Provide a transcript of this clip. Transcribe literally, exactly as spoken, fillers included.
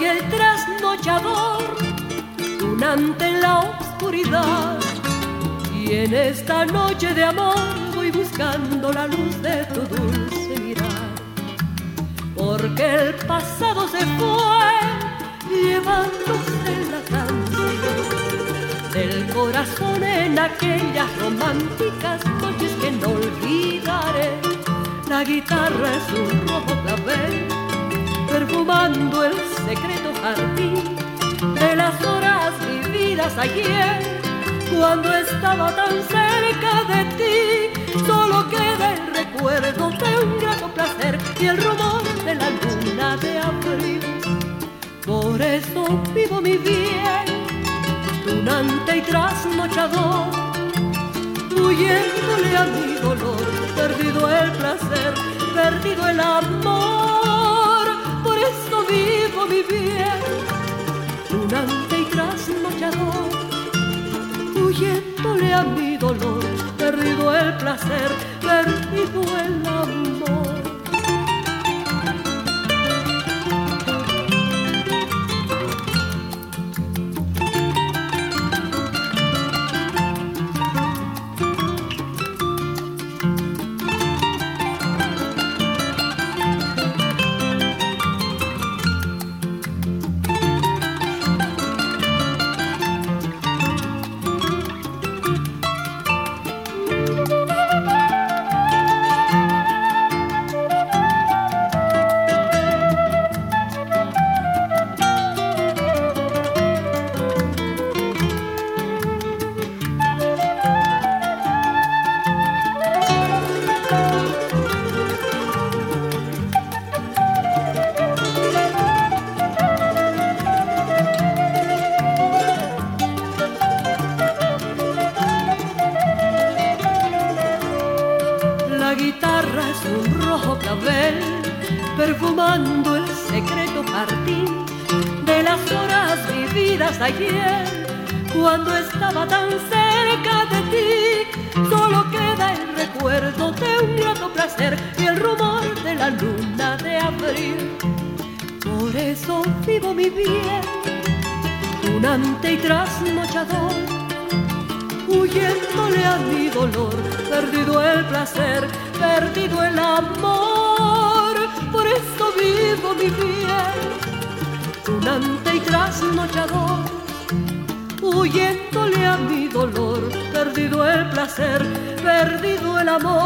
Soy el trasnochador, tunante en la oscuridad, y en esta noche de amor voy buscando la luz de tu dulce mirar. Porque el pasado se fue llevándose la canción del corazón en aquellas románticas noches que no olvidaré. La guitarra es un rojo clavel, perfumando el secreto jardín de las horas vividas ayer, cuando estaba tan cerca de ti. Solo queda el recuerdo de un grato placer y el rumor de la luna de abril. Por eso vivo mi bien, tunante y trasnochador, huyéndole a mi dolor, perdido el placer, perdido el amor. Por eso vivo mi bien, tunante y trasnochador, huyéndole a mi dolor, perdido el placer, perdido el amor. Perfumando el secreto jardín de las horas vividas ayer, cuando estaba tan cerca de ti. Solo queda el recuerdo de un grato placer y el rumor de la luna de abril. Por eso vivo mi bien, tunante y trasnochador, huyéndole a mi dolor, perdido el placer, perdido el amor. Por eso vivo mi bien, tunante y trasnochador, huyéndole a mi dolor, perdido el placer, perdido el amor.